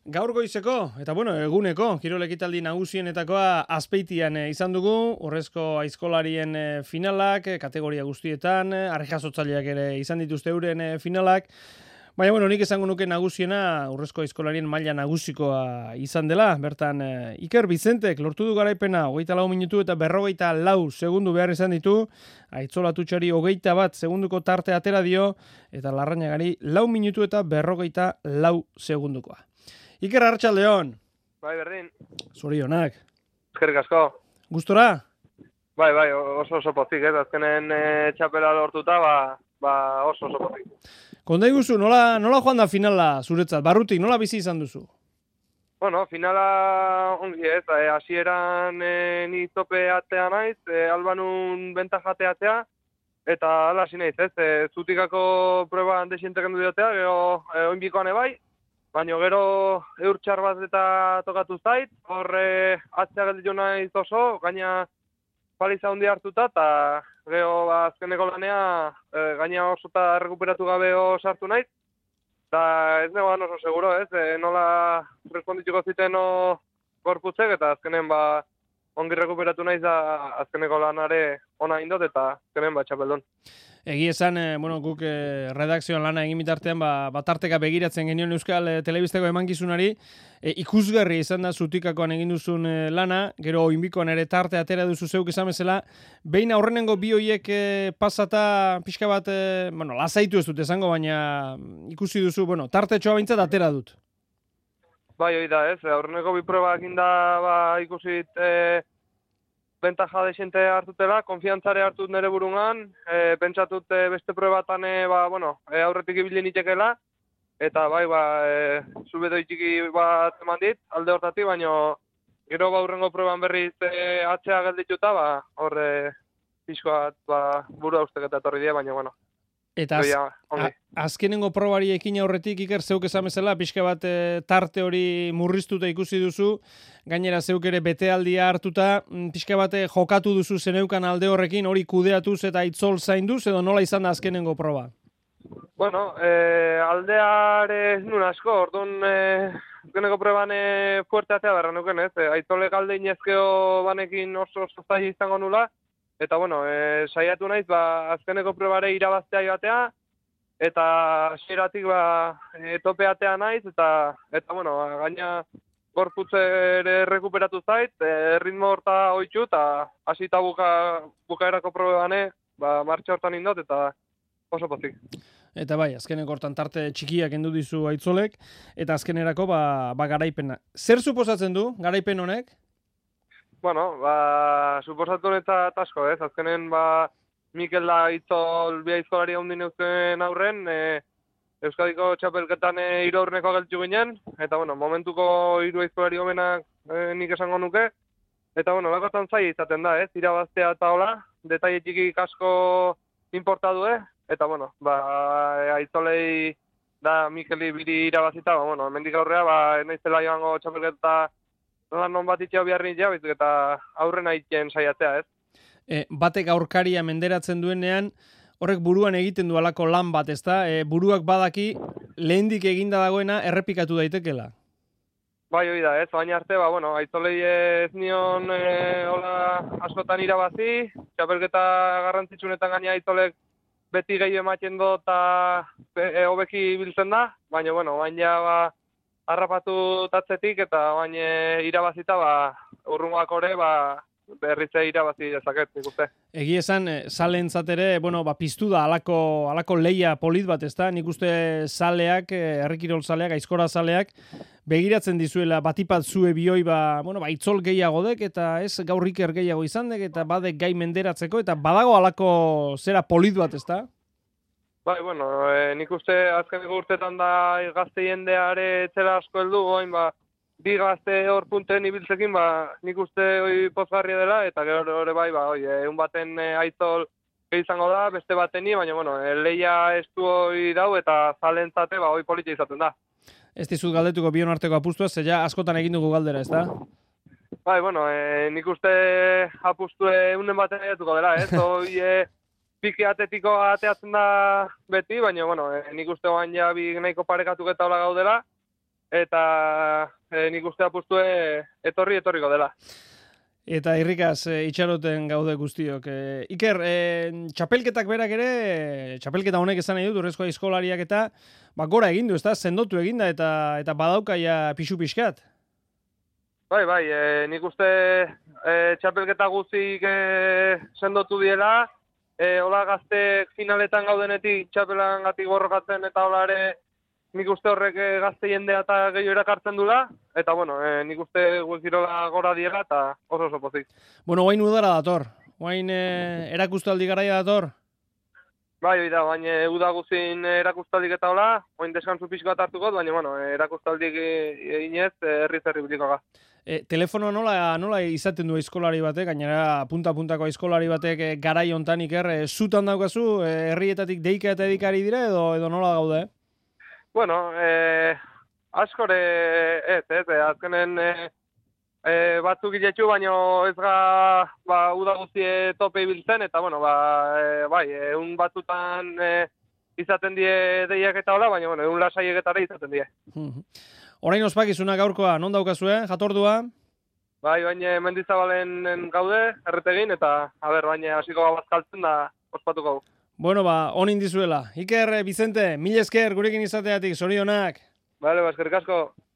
Gaur goizeko, eta eguneko, kirol ekitaldi nagusienetakoa Azpeitian izan dugu, urrezko aizkolarien finalak, kategoria guztietan, arrejasotzaileak ere izan dituzte euren finalak, baina nik esango nuke nagusiena urrezko aizkolarien maila nagusikoa izan dela, bertan Iker Bizentek lortu du garaipena 24 minutu eta 44 segundu behar izan ditu, Aitzolatutxari 21 segunduko tarte atera dio, eta Larrañagari 4 minutu eta 44 segundukoa. Iker, arratsaldeon. Bai, berdin. Zorionak. Eskerrik asko. Gustora? Bai, oso pozik, azkenen txapela lortuta, oso pozik. Konta iguzu, nola joan da finala zuretzat? Barrutik, nola bizi izan duzu? Bueno, finala ongi hasieran ni tope atea naiz, albanun bentaja atea, eta ala hasi naiz, zutikako proba handesientek endu diotea, gero oinbikoan bai, baina gero eurtxar bat eta tokatu zait, horre atzea gelditu naiz oso, gaina paliza hundi hartuta, eta gero azkeneko lanea gaina oso eta rekuperatu gabe sartu naiz, eta ez negoan oso seguro, nola respondituko ziten gorputzek, eta azkenen ongi rekuperatu naiz da azkeneko lanare ona indot, eta azkenen txapeldon. Egi esan, guk redakzioan lana egin bitartean, batarteka begiratzen genion Euskal Telebistako emankizunari, ikusgarri izan da zutikakoan egin duzun lana, gero oinbikoan ere tarte atera duzu zeuk esan bezala, behin aurrenengo bi hoiek pasata pixka bat, lasaitu ez dut esango, baina ikusi duzu, tarte txoa bintzat atera dut. Bai, hori da, aurreneko bi probak inda ikusit bentaja desente hartutela, konfiantzare hartut nire burungan, pentsatut beste probatan aurretik ibili nitekela, eta zubedo itxiki bat eman dit, alde hortatik, baina gero aurrengo proban berriz atzea geldituta, horre pixkoat burua usteketa etorri dira, baina Eta azkenengo probari ekin aurretik, Iker, zeuk esan bezala, pixka bat tarte hori murriztuta ikusi duzu, gainera zeuk ere betealdia hartuta, pixka bat jokatu duzu zeneukan alde horrekin, hori kudeatuz eta itzol zainduz, edo nola izan da azkenengo proba? Aldeare ez nun asko, orduan azkenengo proban fuerte atea berra nuken, aitzolek alde inezkeo banekin oso zai izango nula, eta saiatu naiz, azkeneko probare irabaztea joatea, eta hasieratik tope atea naiz, eta gaina gorputze ere rekuperatu zait, ritmo horta oitxu, eta hasita bukaerako probane, martxa hortan indot, eta oso pozik. Eta azkeneko hortan tarte txikiak endu dizu Aitzolek, eta azkenerako garaipena. Zer suposatzen du garaipen honek? Suposatu honetan asko, azkenen Mikel da Aitzol bi aizkolari hondin eusten aurren, Euskadiko txapelketan hiru aurreneko geltzu ginen, eta momentuko hiru aizkolari homenak nik esango nuke, eta lakotan zai izaten da, irabaztea eta hola, detaile txikik asko importa du, eta Aitzolei da Mikeli biri irabazita, mendik aurrea, naizela joango txapelketa lan non bat itxeo biharri itxeo, eta aurrena itxen saiatzea, Batek aurkaria menderatzen duenean, horrek buruan egiten du alako lan bat, ezta? Buruak badaki, lehendik eginda dagoena errepikatu daitekela. Bai, hori da, baina arte, Aitzolei ez nion askotan irabazi, txapelketa garrantzitsunetan gaina Aitzolek beti gehiago ematen do eta hobeki biltzen da, baina harrapatu tatzetik eta baina irabazita urrungoak ore berritze irabazi dezaket, nik uste. Egi esan, saleentzat ere, piztu da alako leia polit bat, ezta? Nik uste zaleak, herrikirol zaleak, aizkora zaleak, begiratzen dizuela batipat zue bioi, Aitzol gehiago dek, eta ez gaur Iker gehiago izan dek, eta badek gai menderatzeko, eta badago alako zera polit bat, ezta? Bai, nik uste azkeneko urtetan da gazte jendeare etzela asko heldu, bi gazte hor punten ibiltzekin, nik uste hori pozgarria dela, eta gero hori egun baten Aitzol izango da, beste bateni, baina, leia ez du hori dau, eta zalentzate, hori politia izaten da. Ez dizut galdetuko bion arteko apustua, zeia askotan egin dugu galdera, ez da? Bai, nik uste apustu unen baten egituko dela, hori piki atetiko ateatzen da beti, baina, nik uste oan ja bi nahiko parekatu eta hola gaudela, eta nik uste apustue etorriko dela. Eta irrikaz itxaroten gaude guztiok. Iker, txapelketak berak ere, txapelketa honek esan nahi dut, urrezko aizkolariak eta gora egin du, ezta? Sendotu eginda eta badaukaia pixu pixkat. Bai, nik uste txapelketa guztik sendotu diela, hola gazte finaletan gaudenetik txapelan gatik borrokatzen eta hola ere nik uste horrek gazte jendea eta gehiago erakartzen dula, eta bueno, nik uste guekirola gora diela eta oso pozik. Bueno, guain udara dator, guain erakustaldi garaia dator. Bai, baina uda guzin erakustaldik eta hola, oin deskantzu pixko bat hartuko, baina bueno, erakustaldik eginez herri biliko ga. Telefonoa nola izaten du aizkolari batek, gainera punta-puntako aizkolari batek garai hontan Iker, zutan daukazu, herrietatik deika eta edikari dira edo nola gaude? Bueno, askore azkenen batzuk iletxu, baina ez ga uda guztie tope ibiltzen, eta bueno, egun batzutan izaten die deiak eta hola, baina bueno, egun lasaieketara izaten die. Orain ospakizuna gaurkoa, non daukazue, jatordua? Bai, baina Mendizabalen gaude, erretegin, eta baina hasiko bazkaltzen da ospatuko. Bueno, onin dizuela. Iker, Vicente, mil esker gurekin izateatik, zorionak. Bale, eskerrik asko.